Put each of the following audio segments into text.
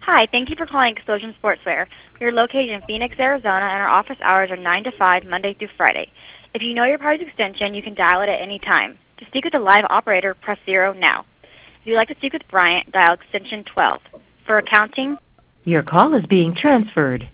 Hi, thank you for calling Explosion Sportswear. We are located in Phoenix, Arizona, and our office hours are 9 to 5, Monday through Friday. If you know your party's extension, you can dial it at any time. To speak with a live operator, press 0 now. If you'd like to speak with Bryant, dial extension 12. For accounting, Your call is being transferred.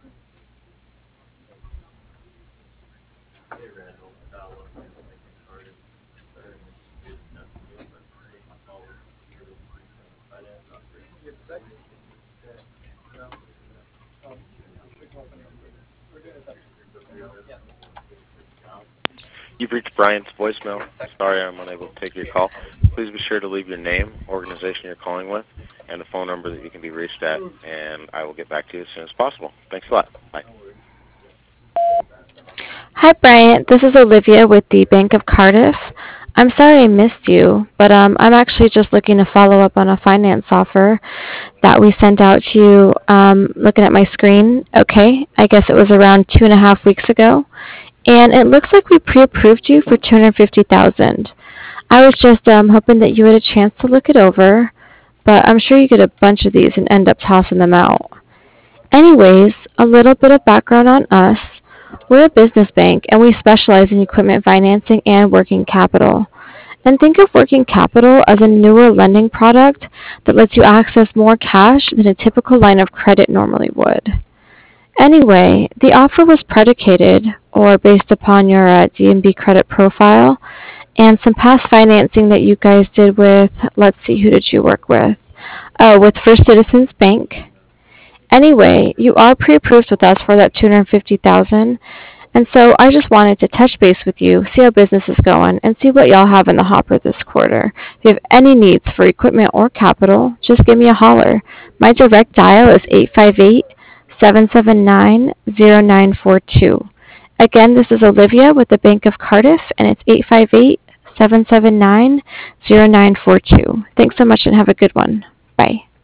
You've reached Brian's voicemail. Sorry I'm unable to take your call. Please be sure to leave your name, organization you're calling with, and the phone number that you can be reached at, and I will get back to you as soon as possible. Thanks a lot. Bye. Hi, Bryant. This is Olivia with the Bank of Cardiff. I'm sorry I missed you, but I'm actually just looking to follow up on a finance offer that we sent out to you. Looking at my screen, okay, I guess it was around 2.5 weeks ago, and it looks like we pre-approved you for 250,000. I was just hoping that you had a chance to look it over, but I'm sure you get a bunch of these and end up tossing them out. Anyways, a little bit of background on us. We're a business bank and we specialize in equipment financing and working capital. And think of working capital as a newer lending product that lets you access more cash than a typical line of credit normally would. Anyway, the offer was predicated or based upon your DNB credit profile and some past financing that you guys did with, let's see, who did you work with? Oh, with First Citizens Bank. Anyway, you are pre-approved with us for that 250,000, and so I just wanted to touch base with you, see how business is going, and see what y'all have in the hopper this quarter. If you have any needs for equipment or capital, just give me a holler. My direct dial is 858-779-0942. Again, this is Olivia with the Bank of Cardiff, and it's 858-779-0942. Thanks so much and have a good one. Bye.